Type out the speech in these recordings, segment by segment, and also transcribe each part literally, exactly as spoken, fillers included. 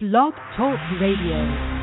Blog Talk Radio.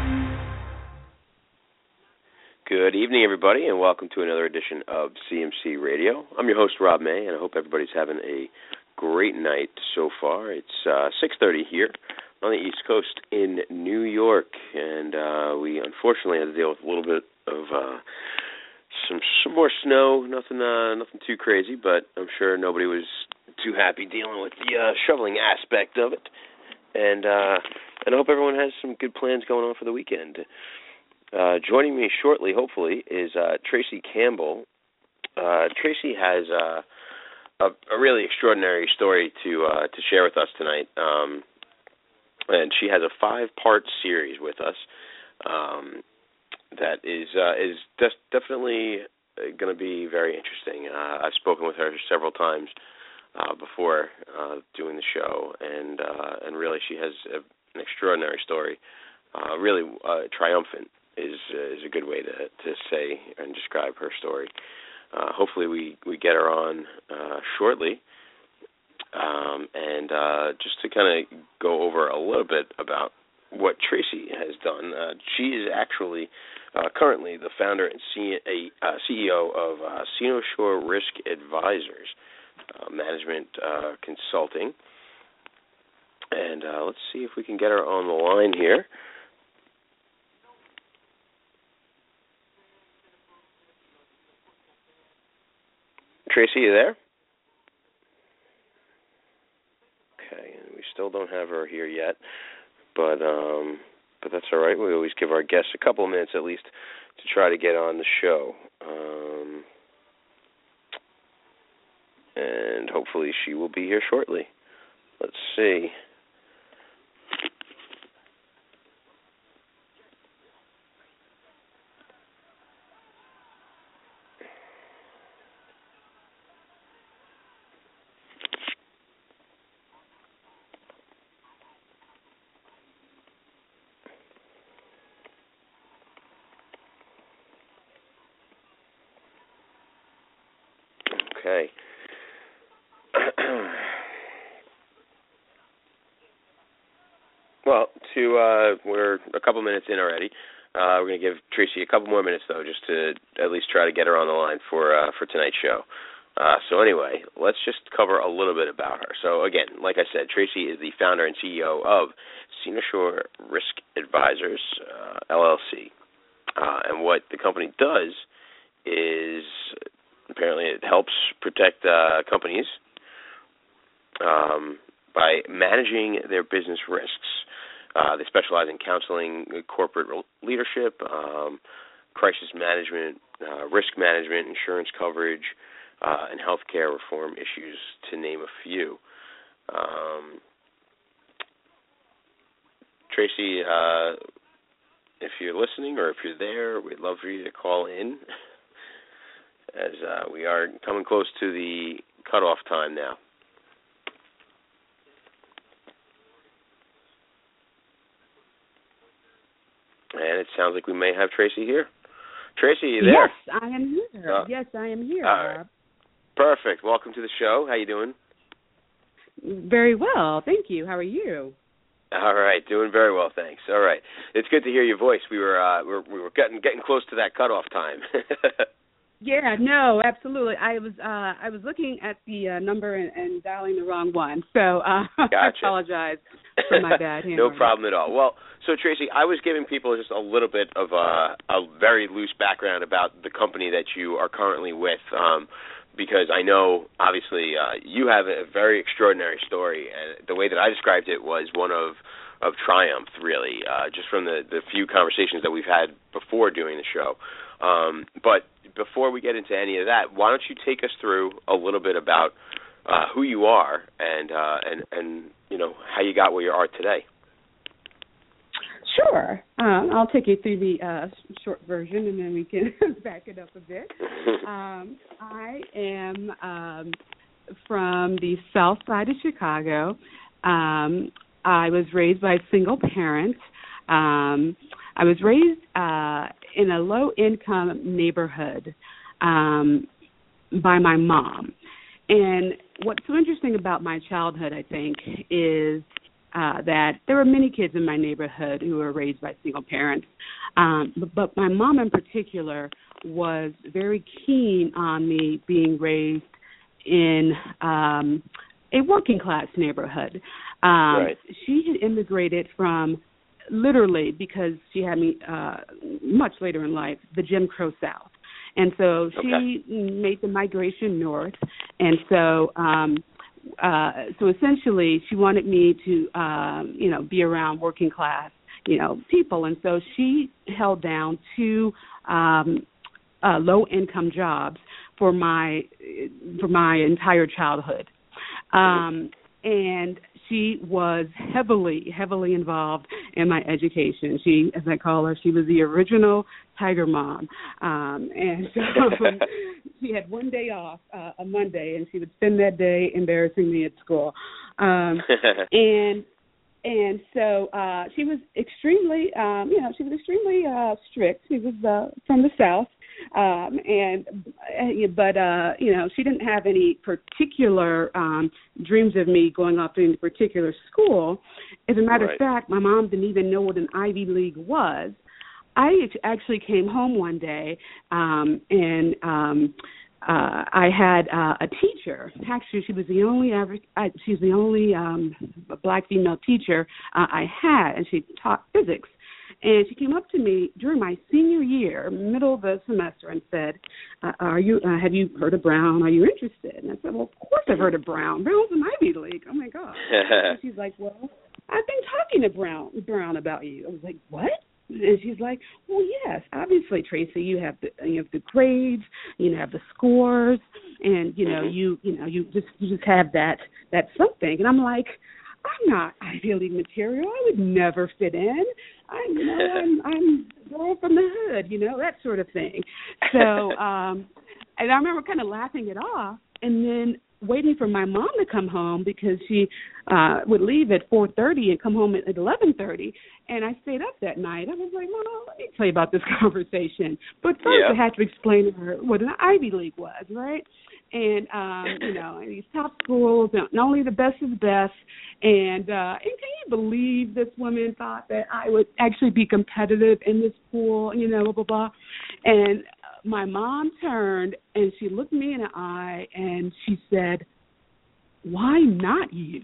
Good evening, everybody, and welcome to another edition of C M C Radio. I'm your host, Rob May, and I hope everybody's having a great night so far. It's uh, six thirty here on the East Coast in New York, and uh, we unfortunately had to deal with a little bit of uh, some some more snow. Nothing, uh, nothing too crazy, but I'm sure nobody was too happy dealing with the uh, shoveling aspect of it. And uh, and I hope everyone has some good plans going on for the weekend. Uh, joining me shortly, hopefully, is uh, Tracy Campbell. Uh, Tracy has uh, a, a really extraordinary story to uh, to share with us tonight, um, and she has a five-part series with us um, that is uh, is des- definitely going to be very interesting. Uh, I've spoken with her several times uh, before uh, doing the show, and uh, and really she has a, an extraordinary story, uh, really uh, triumphant. Is uh, is a good way to, to say and describe her story. Uh, hopefully we, we get her on uh, shortly, um, and uh, just to kind of go over a little bit about what Tracy has done. Uh, she is actually uh, currently the founder and C- a, uh, C E O of uh, Cynosure Risk Advisors, uh, management uh, consulting. And uh, let's see if we can get her on the line here. Tracy, you there? Okay, we still don't have her here yet, but um, but that's all right. We always give our guests a couple of minutes at least to try to get on the show, um, and hopefully she will be here shortly. Let's see. Okay. Well, to uh, we're a couple minutes in already. Uh, we're going to give Tracy a couple more minutes, though, just to at least try to get her on the line for uh, for tonight's show. Uh, so anyway, let's just cover a little bit about her. So again, like I said, Tracy is the founder and C E O of Cynosure Risk Advisors, uh, L L C. Uh, and what the company does is apparently it helps protect uh, companies um, by managing their business risks. Uh, they specialize in counseling corporate leadership, um, crisis management, uh, risk management, insurance coverage, uh, and healthcare reform issues, to name a few. Um, Tracy, uh, if you're listening or if you're there, we'd love for you to call in, as uh, we are coming close to the cutoff time now. And it sounds like we may have Tracy here. Tracy, are you there? Yes, I am here. Uh, yes, I am here, all right. Rob. Perfect. Welcome to the show. How you doing? Very well, thank you. How are you? All right, doing very well, thanks. All right, it's good to hear your voice. We were uh, we were, we were getting getting close to that cutoff time. Yeah, no, absolutely. I was uh, I was looking at the uh, number and, and dialing the wrong one, so uh, gotcha. I apologize for my bad handling. No problem at all. Well, so Tracy, I was giving people just a little bit of a, a very loose background about the company that you are currently with, um, because I know, obviously, uh, you have a very extraordinary story, and the way that I described it was one of, of triumph, really, uh, just from the, the few conversations that we've had before doing the show. Um, but before we get into any of that, why don't you take us through a little bit about uh, who you are and uh, and and you know how you got where you are today? Sure. Um, I'll take you through the uh, short version, and then we can back it up a bit. um, I am um, from the south side of Chicago. Um, I was raised by a single parent. Um, I was raised uh, in a low-income neighborhood um, by my mom. And what's so interesting about my childhood, I think, is uh, that there were many kids in my neighborhood who were raised by single parents. Um, but, but my mom in particular was very keen on me being raised in um, a working class neighborhood. Um, right. She had immigrated from, literally, because she had me uh, much later in life, the Jim Crow South. And so she okay. made the migration north. And so um, uh, so essentially she wanted me to, um, you know, be around working class, you know, people. And so she held down two um, uh, low-income jobs for my for my entire childhood. Um, and she was heavily, heavily involved in my education. She, as I call her, she was the original Tiger Mom. Um, and so she had one day off, uh, a Monday, and she would spend that day embarrassing me at school. Um, and and so uh, she was extremely, um, you know, she was extremely uh, strict. She was uh, from the South. Um, and, uh, but, uh, you know, she didn't have any particular um, dreams of me going off to any particular school. As a matter right. of fact, my mom didn't even know what an Ivy League was. I actually came home one day um, and um, uh, I had uh, a teacher. Actually, she was the only average, uh, she was the only um, black female teacher uh, I had, and she taught physics. And she came up to me during my senior year, middle of the semester, and said, uh, "Are you? Uh, have you heard of Brown? Are you interested?" And I said, "Well, of course I've heard of Brown. Brown's an Ivy League. Oh my God!" And she's like, "Well, I've been talking to Brown Brown about you." I was like, "What?" And she's like, "Well, yes, obviously, Tracy, you have the you have the grades, you have the scores, and you know, mm-hmm. you you know, you just you just have that that something." And I'm like, I'm not Ivy League material. I would never fit in. I'm, you know, I'm, I'm a girl from the hood, you know, that sort of thing. So, um, and I remember kind of laughing it off, and then waiting for my mom to come home because she uh, would leave at four thirty and come home at eleven thirty. And I stayed up that night. I was like, Mom, let me tell you about this conversation. But first, yeah. I had to explain to her what an Ivy League was, right? And, um, you know, these top schools, not only the best of the best. And, uh, and can you believe this woman thought that I would actually be competitive in this pool, you know, blah, blah, blah. And my mom turned and she looked me in the eye and she said, "Why not you?"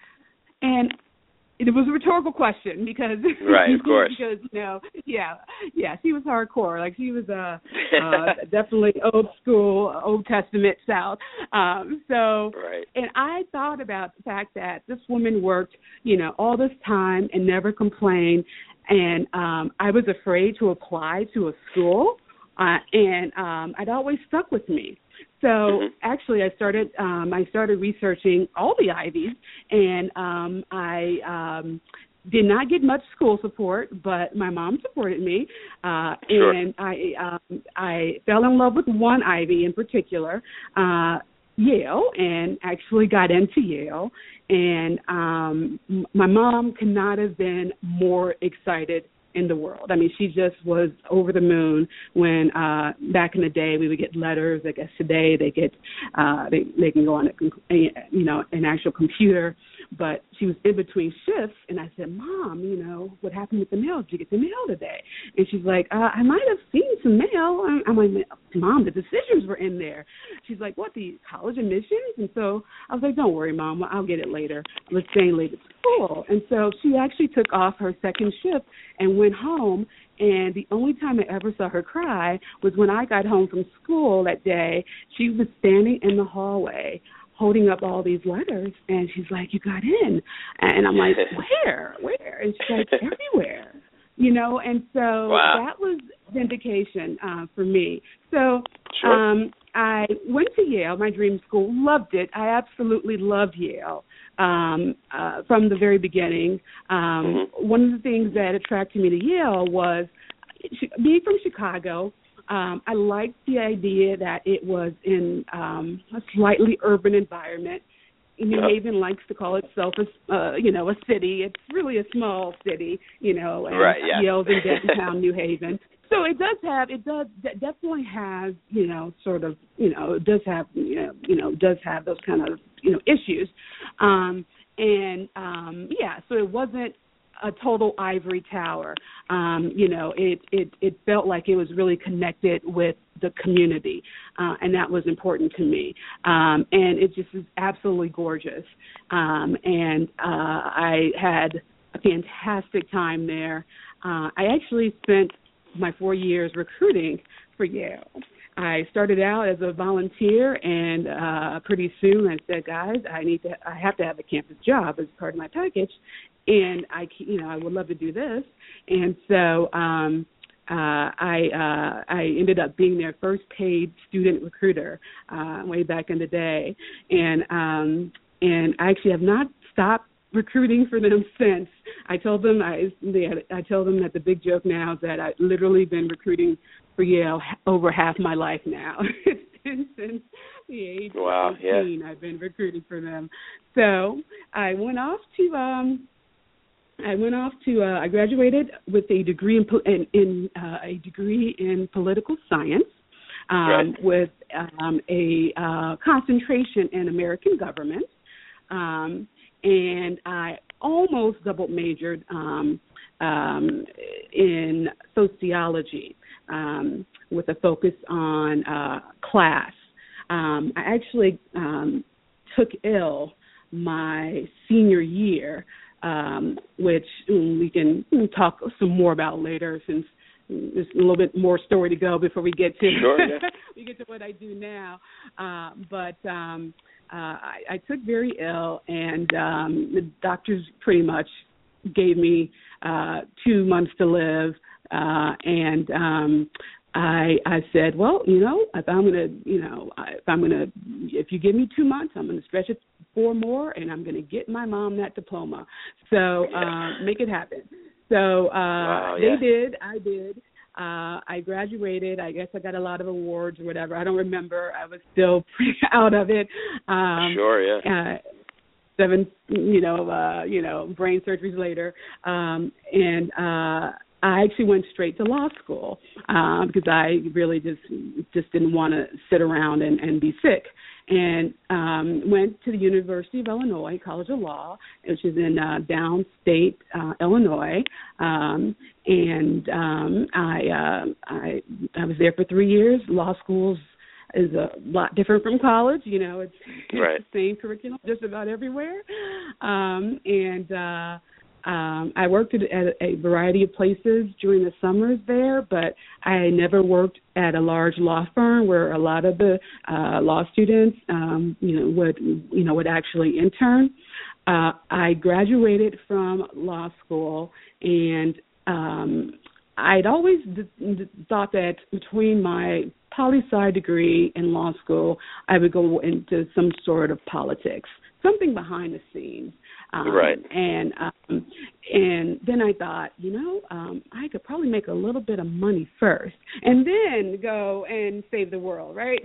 And it was a rhetorical question because, right, of course, because you know, yeah, yeah, she was hardcore. Like she was uh, uh, definitely old school, Old Testament South. Um, so, right. and I thought about the fact that this woman worked, you know, all this time and never complained, and um, I was afraid to apply to a school, uh, and um, it always stuck with me. So mm-hmm. actually, I started um, I started researching all the Ivies, and um, I um, did not get much school support, but my mom supported me, uh, sure. and I um, I fell in love with one Ivy in particular, uh, Yale, and actually got into Yale. And um, my mom could not have been more excited in the world. I mean, she just was over the moon when uh, back in the day we would get letters. I guess today they get uh, they they can go on a, you know an actual computer. But she was in between shifts, and I said, "Mom, you know what happened with the mail? Did you get the mail today?" And she's like, uh, "I might have seen some mail." I'm like, "Mom, the decisions were in there." She's like, "What, the college admissions?" And so I was like, "Don't worry, Mom, I'll get it later. Let's stay late at school." And so she actually took off her second shift and went home, and the only time I ever saw her cry was when I got home from school that day. She was standing in the hallway holding up all these letters, and she's like, "You got in." And I'm like, "Where? Where?" And she's like, "Everywhere." You know, and so wow. that was vindication uh, for me. So sure. um, I went to Yale, my dream school, loved it. I absolutely loved Yale. Um, uh, from the very beginning. Um, mm-hmm. One of the things that attracted me to Yale was being from Chicago. Um, I liked the idea that it was in um, a slightly urban environment. New yep. Haven likes to call itself a, uh, you know, a city. It's really a small city, you know, and right, yeah. Yale's in downtown New Haven. So it does have, it does definitely has, you know, sort of, you know, it does have, you know, you know, does have those kind of, you know, issues. Um, and um, yeah, so it wasn't a total ivory tower. Um, you know, it, it, it felt like it was really connected with the community, uh, and that was important to me. Um, and it just is absolutely gorgeous. Um, and uh, I had a fantastic time there. Uh, I actually spent my four years recruiting for Yale. I started out as a volunteer, and uh, pretty soon I said, "Guys, I need to. I have to have a campus job as part of my package, and I, you know, I would love to do this." And so um, uh, I, uh, I ended up being their first paid student recruiter uh, way back in the day, and um, and I actually have not stopped recruiting for them since. I told them I, they had, I told them that the big joke now is that I've literally been recruiting for Yale over half my life now. It's been since the age wow, of eighteen yeah. I've been recruiting for them. So I went off to um, I went off to uh, I graduated with a degree in, in, in uh, a degree in political science. Um, right. with um, a uh, concentration in American government. Um, and I almost double majored um, um, in sociology um, with a focus on uh, class. Um, I actually um, took ill my senior year, um, which we can talk some more about later, since there's a little bit more story to go before we get to sure, yeah. we get to what I do now. Uh, but um, uh, I, I took very ill, and um, the doctors pretty much gave me uh, two months to live, uh, and um, I, I said, well, you know, if I'm gonna, you know, if I'm gonna, if you give me two months, I'm gonna stretch it four more, and I'm gonna get my mom that diploma. So uh, make it happen. So uh, wow, they yeah. did. I did. Uh, I graduated. I guess I got a lot of awards or whatever. I don't remember. I was still pretty out of it. Um, sure, yeah. Uh, seven, you know, uh, you know, brain surgeries later, um, and uh, I actually went straight to law school uh, because I really just just didn't want to sit around and, and be sick. And um, went to the University of Illinois College of Law, which is in uh, downstate uh, Illinois, um, and um, I, uh, I I was there for three years. Law schools is a lot different from college. You know, it's, it's right. the same curriculum just about everywhere, um, and. Uh, Um, I worked at, at a variety of places during the summers there, but I never worked at a large law firm where a lot of the uh, law students, um, you know, would you know would actually intern. Uh, I graduated from law school, and um, I'd always d- d- thought that between my poli-sci degree and law school, I would go into some sort of politics, something behind the scenes. Um, right. And um, and then I thought, you know, um, I could probably make a little bit of money first, and then go and save the world, right?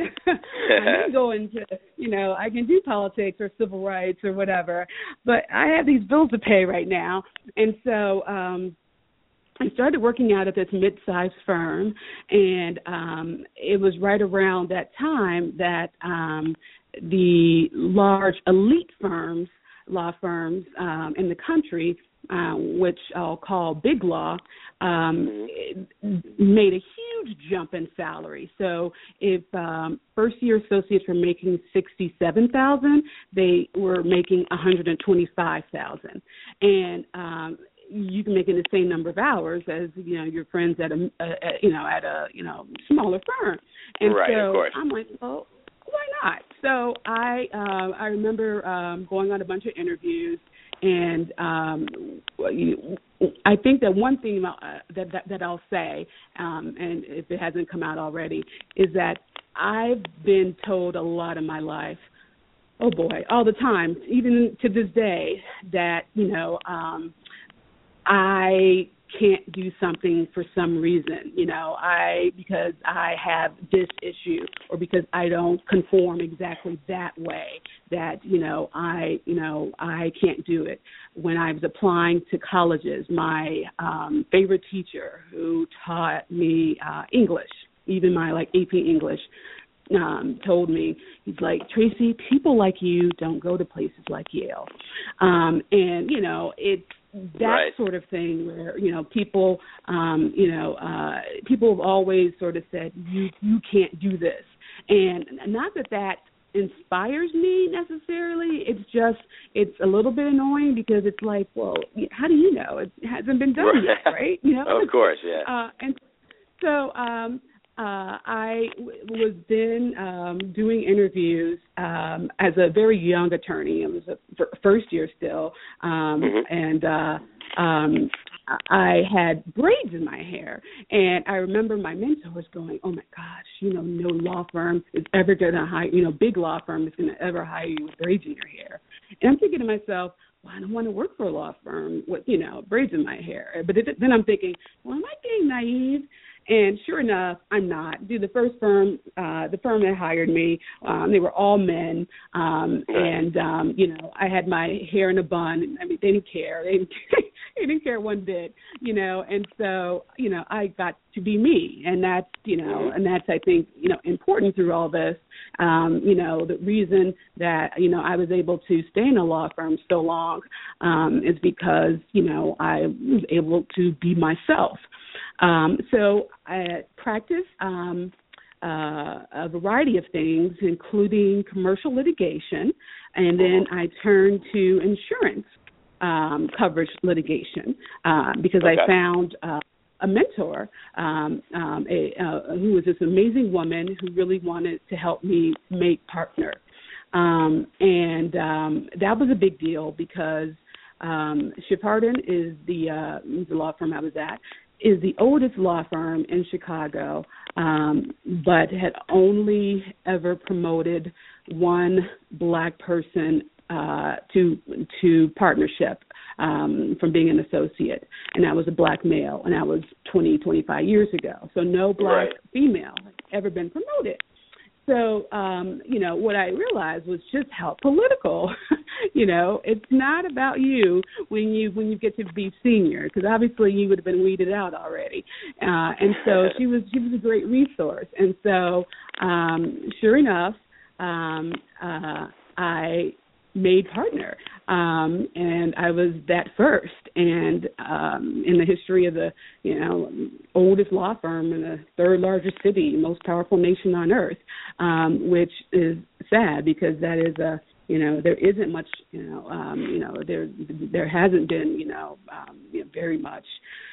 I can go into, you know, I can do politics or civil rights or whatever, but I have these bills to pay right now, and so. Um, I started working out at this mid-sized firm, and um, it was right around that time that um, the large elite firms, law firms um, in the country, uh, which I'll call big law, um, made a huge jump in salary. So if um, first-year associates were making sixty-seven thousand dollars, they were making one hundred twenty-five thousand dollars. And um, you can make it the same number of hours as, you know, your friends at a, a, a you know, at a, you know, smaller firm. And right, so of course. I'm like, well, why not? So I uh, I remember um, going on a bunch of interviews, and um, you, I think that one thing uh, that, that that I'll say, um, and if it hasn't come out already, is that I've been told a lot in my life, oh boy, all the time, even to this day, that, you know, um, I can't do something for some reason, you know, I because I have this issue, or because I don't conform exactly that way, that, you know, I, you know, I can't do it. When I was applying to colleges, my um, favorite teacher who taught me uh, English, even my like A P English, um, told me, he's like, Tracy, people like you don't go to places like Yale. Um, and, you know, it's that right. sort of thing where, you know, people, um, you know, uh, people have always sort of said, you, you can't do this. And not that that inspires me necessarily. It's just, it's a little bit annoying because it's like, well, how do you know? It hasn't been done right. yet, right? You know, of course, yeah. Uh, and so um, uh, I w- was then um, doing interviews um, as a very young attorney. It was a f- first year still, um, mm-hmm. and uh, um, I had braids in my hair, and I remember my mentors going, "Oh my gosh, you know, no law firm is ever going to hire, you know, big law firm is going to ever hire you with braids in your hair." And I'm thinking to myself, well, I don't want to work for a law firm with, you know, braids in my hair. But it, then I'm thinking, well, am I being naive? And sure enough, I'm not. Dude, the first firm, uh, the firm that hired me, um, they were all men, um, and um, you know, I had my hair in a bun. I mean, they didn't care. They didn't, they didn't care one bit, you know. And so, you know, I got to be me, and that's, you know, and that's, I think, you know, important through all this. Um, you know, the reason that, you know, I was able to stay in a law firm so long um, is because, you know, I was able to be myself. Um, so I practice um, uh, a variety of things, including commercial litigation, and then I turned to insurance um, coverage litigation uh, because okay. I found uh, a mentor um, um, a, uh, who was this amazing woman who really wanted to help me make partner. Um, and um, that was a big deal because um, Schiff Hardin is the, uh, the law firm I was at, is the oldest law firm in Chicago, um, but had only ever promoted one black person uh, to to partnership um, from being an associate, and that was a black male, and that was twenty, twenty-five years ago. So no black right. female had ever been promoted. So, um, you know, what I realized was just how political, you know, it's not about you when you when you get to be senior, because obviously you would have been weeded out already. Uh, and so she was she was a great resource. And so, um, sure enough, um, uh, I made partner, um, and I was that first. And um, in the history of the, you know, oldest law firm in the third largest city, most powerful nation on earth, um, which is sad because that is a, you know, there isn't much, you know, um, you know, there there hasn't been, you know, um, you know very much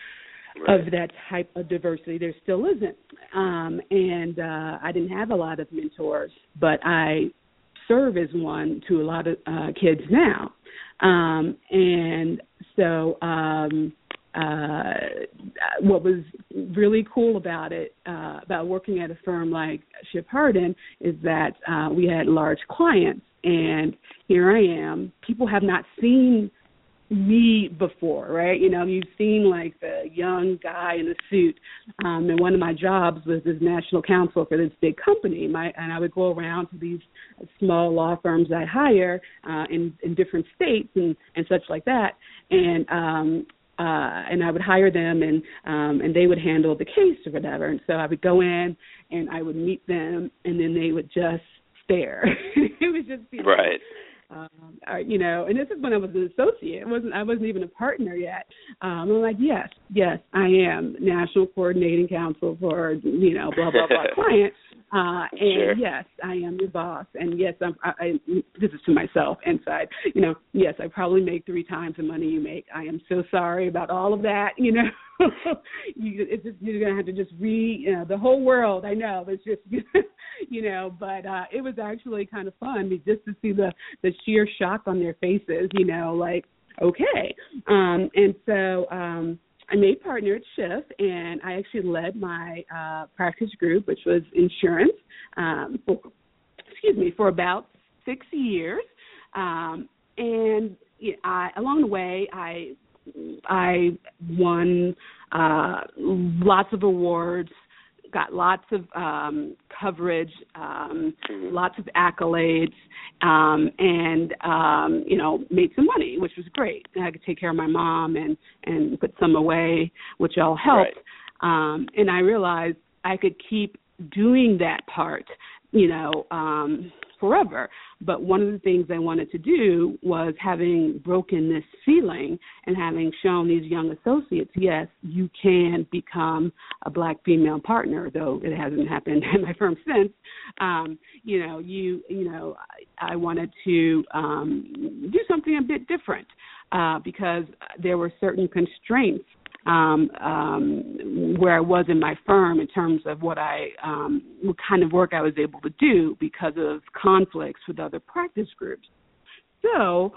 right. of that type of diversity. There still isn't. Um, and uh, I didn't have a lot of mentors, but I serve as one to a lot of uh, kids now. Um, and so um, uh, what was really cool about it, uh, about working at a firm like Schiff Hardin, is that uh, we had large clients. And here I am. People have not seen me before, right? You know, you've seen like the young guy in a suit, um, and one of my jobs was as national counsel for this big company. My and I would go around to these small law firms I hire uh, in in different states and, and such like that, and um, uh, and I would hire them, and um, and they would handle the case or whatever. And so I would go in and I would meet them, and then they would just stare. It was just you know, right. Um, uh, you know, and this is when I was an associate. It wasn't I wasn't even a partner yet. Um, I'm like, yes, yes, I am national coordinating counsel for you know blah blah blah client, uh, and sure. yes, I am your boss, and yes, I'm, I, I this is to myself inside. You know, yes, I probably make three times the money you make. I am so sorry about all of that. You know. you, it's just, you're going to have to just read you know, the whole world. I know. It's just, you know, but uh, it was actually kind of fun just to see the, the sheer shock on their faces, you know, like, okay. Um, and so um, I made partner at Schiff, and I actually led my uh, practice group, which was insurance, um, for, excuse me, for about six years. Um, and you know, I, along the way, I I won uh, lots of awards, got lots of um, coverage, um, mm-hmm. lots of accolades, um, and, um, you know, made some money, which was great. And I could take care of my mom and, and put some away, which all helped. Right. Um, and I realized I could keep doing that part you know, um, forever. But one of the things I wanted to do was, having broken this ceiling and having shown these young associates, yes, you can become a black female partner, though it hasn't happened in my firm since. Um, you know, you you know, I, I wanted to um, do something a bit different uh, because there were certain constraints Um, um, where I was in my firm in terms of what I, um, what kind of work I was able to do because of conflicts with other practice groups. So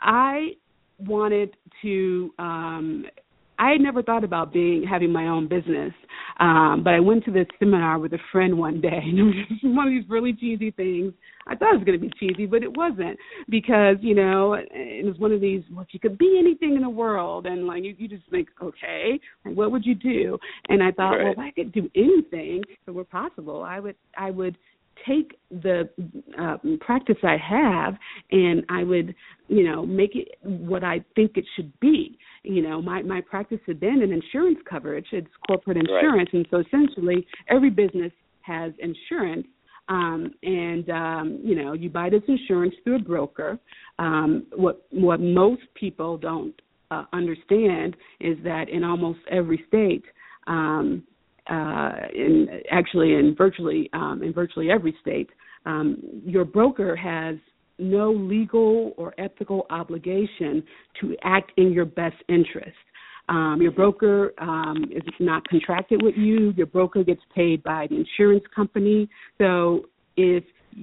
I wanted to, um, I had never thought about being, having my own business, um, but I went to this seminar with a friend one day, and it was just one of these really cheesy things. I thought it was going to be cheesy, but it wasn't, because, you know, it was one of these, well, if you could be anything in the world, and, like, you, you just think, okay, like, what would you do? And I thought, right. well, if I could do anything that were possible, I would, I would take the uh, practice I have, and I would, you know, make it what I think it should be. You know, my, my practice had been in insurance coverage. It's corporate insurance. Right. And so essentially every business has insurance. Um, and, um, you know, you buy this insurance through a broker. Um, what, what most people don't uh, understand is that in almost every state, um, Uh, in actually in virtually um, in virtually every state, um, your broker has no legal or ethical obligation to act in your best interest. Um, your broker um, is not contracted with you. Your broker gets paid by the insurance company. So if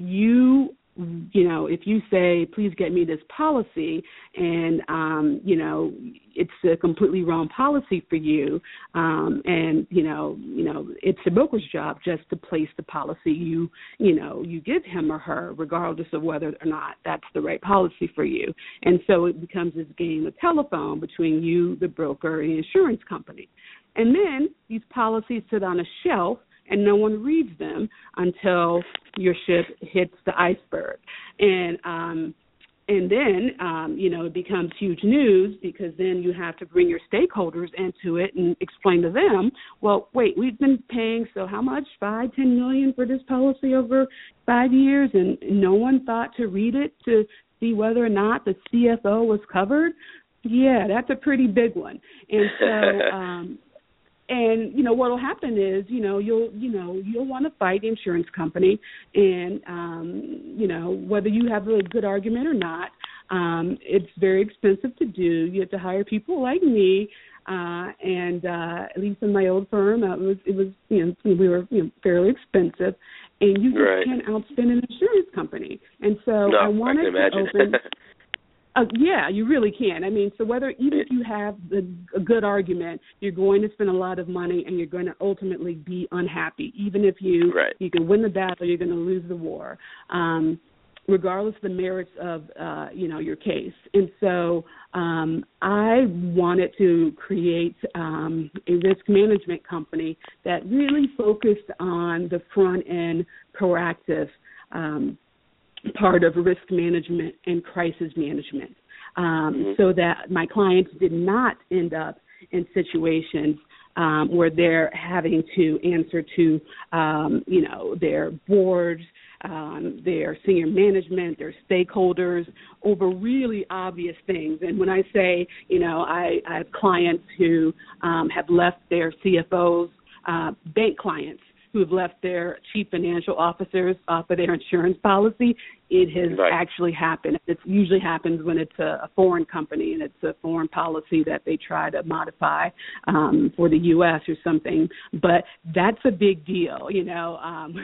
you you know, if you say, please get me this policy, and, um, you know, it's a completely wrong policy for you, um, and, you know, you know, it's the broker's job just to place the policy you, you know, you give him or her, regardless of whether or not that's the right policy for you. And so it becomes this game of telephone between you, the broker, and the insurance company. And then these policies sit on a shelf, and no one reads them until your ship hits the iceberg. And um, and then, um, you know, it becomes huge news, because then you have to bring your stakeholders into it and explain to them, well, wait, we've been paying, so how much, five, ten million for this policy over five years, and no one thought to read it to see whether or not the C F O was covered? Yeah, that's a pretty big one. And so um And, you know, what will happen is, you know, you'll, you know, you'll want to fight the insurance company, and, um, you know, whether you have a good argument or not, um, it's very expensive to do. You have to hire people like me, uh, and uh, at least in my old firm, uh, it was, it was, you know, we were, you know, fairly expensive, and you just right. can't outspend an insurance company. And so no, I wanted I can imagine. to open. Uh, yeah, you really can. I mean, so whether, even if you have the, a good argument, you're going to spend a lot of money, and you're going to ultimately be unhappy. Even if you right. you can win the battle, you're going to lose the war, um, regardless of the merits of, uh, you know, your case. And so um, I wanted to create um, a risk management company that really focused on the front end proactive um part of risk management and crisis management, um, mm-hmm. so that my clients did not end up in situations um, where they're having to answer to, um, you know, their boards, um, their senior management, their stakeholders over really obvious things. And when I say, you know, I, I have clients who um, have left their C F Os, uh, bank clients, who have left their chief financial officers off of their insurance policy. It has right. actually happened. It usually happens when it's a, a foreign company and it's a foreign policy that they try to modify um, for the U S or something. But that's a big deal, you know, um,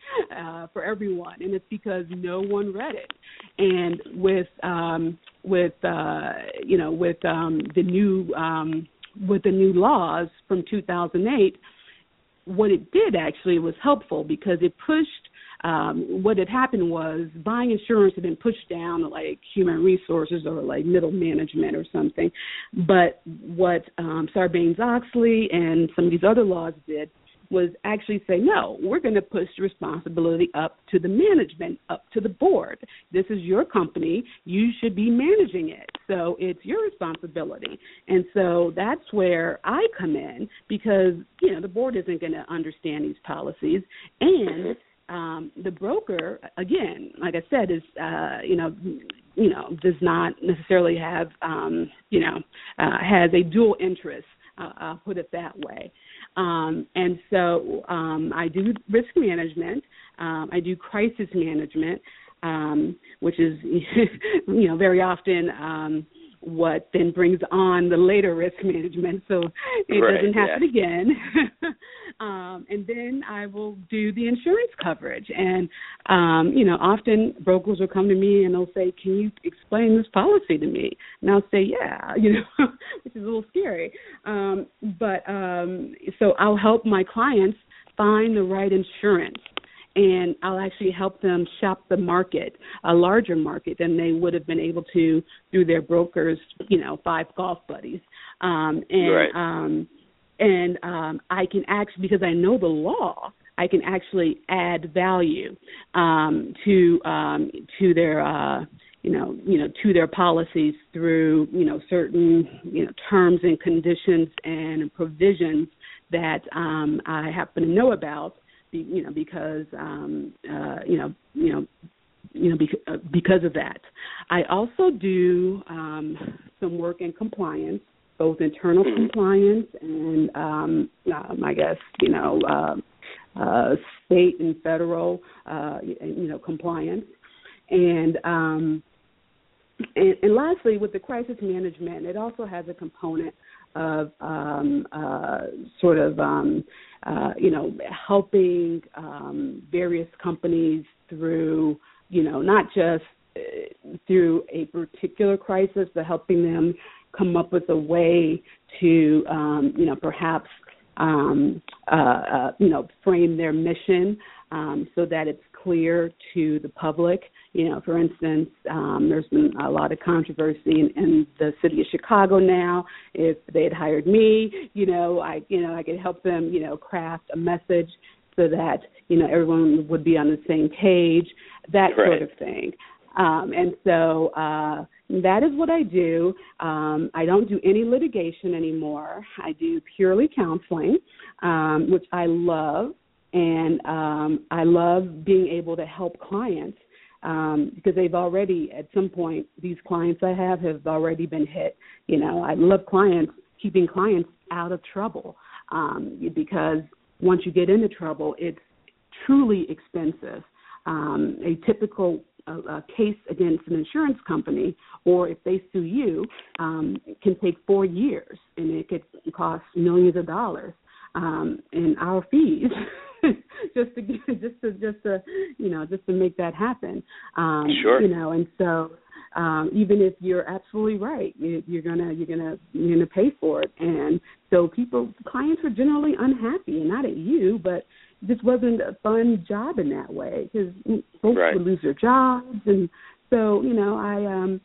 uh, for everyone. And it's because no one read it. And with, um, with uh, you know, with um, the new um, with the new laws from two thousand eight, what it did actually was helpful, because it pushed, um, what had happened was buying insurance had been pushed down to like human resources or like middle management or something. But what um, Sarbanes-Oxley and some of these other laws did was actually say, no, we're going to push the responsibility up to the management, up to the board. This is your company. You should be managing it. So it's your responsibility. And so that's where I come in, because, you know, the board isn't going to understand these policies. And um, the broker, again, like I said, is uh, you know, you know, does not necessarily have, um, you know, uh, has a dual interest. Uh, I'll put it that way. Um, and so um, I do risk management. Um, I do crisis management, um, which is, you know, very often um, what then brings on the later risk management, so it right, doesn't happen yeah. again. um, and then I will do the insurance coverage. And, um, you know, often brokers will come to me and they'll say, can you explain this policy to me? And I'll say, yeah, you know, which is a little scary. Um, but um, so I'll help my clients find the right insurance. And I'll actually help them shop the market, a larger market than they would have been able to through their brokers, you know, five golf buddies. Um, and right. um, and um, I can actually, because I know the law, I can actually add value um, to um, to their uh, you know you know to their policies through you know certain you know terms and conditions and provisions that um, I happen to know about. You know, because um, uh, you know, you know, you know, bec- uh, because of that, I also do um, some work in compliance, both internal mm-hmm. compliance and, um, um, I guess, you know, uh, uh, state and federal, uh, you know, compliance, and, um, and and lastly, with the crisis management, it also has a component of um, uh, sort of, um, uh, you know, helping um, various companies through, you know, not just uh, through a particular crisis, but helping them come up with a way to, um, you know, perhaps, um, uh, uh, you know, frame their mission um, so that it's clear to the public. You know, for instance, um, there's been a lot of controversy in, in the city of Chicago now. If they had hired me, you know, I, you know, I could help them, you know, craft a message so that, you know, everyone would be on the same page, that right. sort of thing. Um, and so uh, that is what I do. Um, I don't do any litigation anymore. I do purely counseling, um, which I love. And um, I love being able to help clients um, because they've already, at some point, these clients I have have already been hit. You know, I love clients, keeping clients out of trouble um, because once you get into trouble, it's truly expensive. Um, a typical uh, uh, case against an insurance company, or if they sue you, um, it can take four years, and it could cost millions of dollars um, in our fees. just to just to just to you know just to make that happen. Um, sure. You know, and so um, even if you're absolutely right, you, you're gonna you're gonna you're gonna pay for it. And so people, clients are generally unhappy, and not at you, but it just wasn't a fun job in that way because folks right. would lose their jobs, and so you know I um.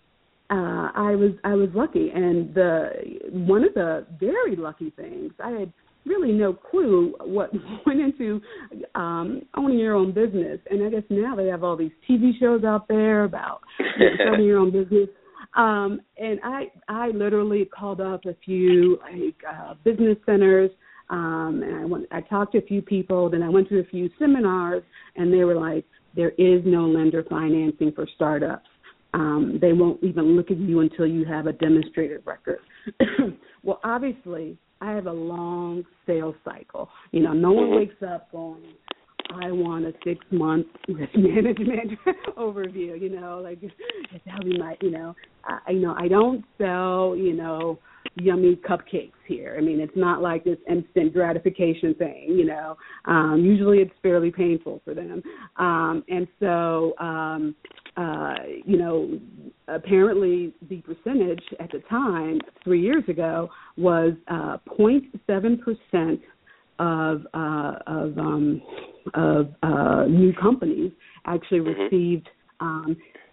Uh, I was I was lucky, and the one of the very lucky things I had really no clue what went into um, owning your own business. And I guess now they have all these T V shows out there about you know, starting your own business. Um, and I I literally called up a few like uh, business centers, um, and I went I talked to a few people. Then I went to a few seminars, and they were like, there is no lender financing for startups. Um, they won't even look at you until you have a demonstrated record. Well, obviously, I have a long sales cycle. You know, no one wakes up going, I want a six-month risk management overview, you know, like that'll be my, you know, I, you know, I don't sell, you know, yummy cupcakes here. I mean, it's not like this instant gratification thing, you know. Um, usually it's fairly painful for them. Um, and so, um, uh, you know, apparently the percentage at the time, three years ago, was uh, zero point seven percent of uh, of um, of uh, new companies actually mm-hmm. received um,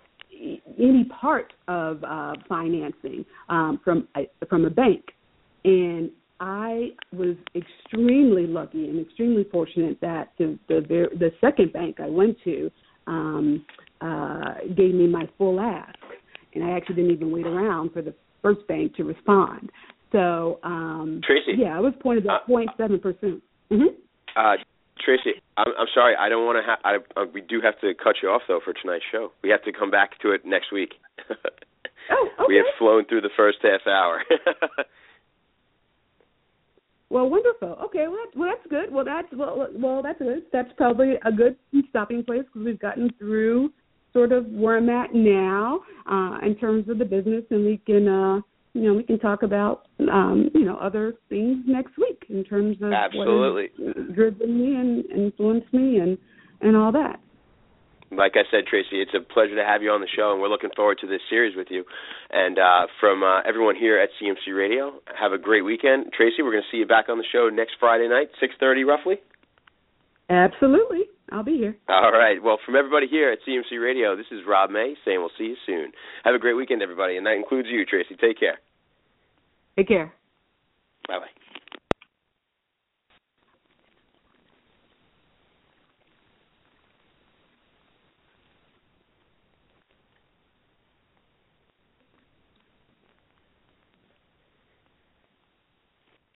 any part of uh, financing um, from uh, from a bank, and I was extremely lucky and extremely fortunate that the the, the second bank I went to um, uh, gave me my full ask, and I actually didn't even wait around for the first bank to respond. So, um, Tracy, yeah, I was pointed at uh, zero point seven percent. Mm-hmm. Uh, Tracy, I'm, I'm sorry. I don't want to. Ha- I, uh, we do have to cut you off though for tonight's show. We have to come back to it next week. Oh, okay. We have flown through the first half hour. Well, wonderful. Okay, well, that, well, that's good. Well, that's well, well, that's good. That's probably a good stopping place because we've gotten through sort of where I'm at now uh, in terms of the business, and we can, uh, you know, we can talk about, um, you know, other things next week in terms of Absolutely. what has driven me and influenced me and and all that. Like I said, Tracy, it's a pleasure to have you on the show, and we're looking forward to this series with you. And uh, from uh, everyone here at C M C Radio, have a great weekend. Tracy, we're going to see you back on the show next Friday night, six thirty roughly? Absolutely. I'll be here. All right. Well, from everybody here at C M C Radio, this is Rob May saying we'll see you soon. Have a great weekend, everybody, and that includes you, Tracy. Take care. Take care.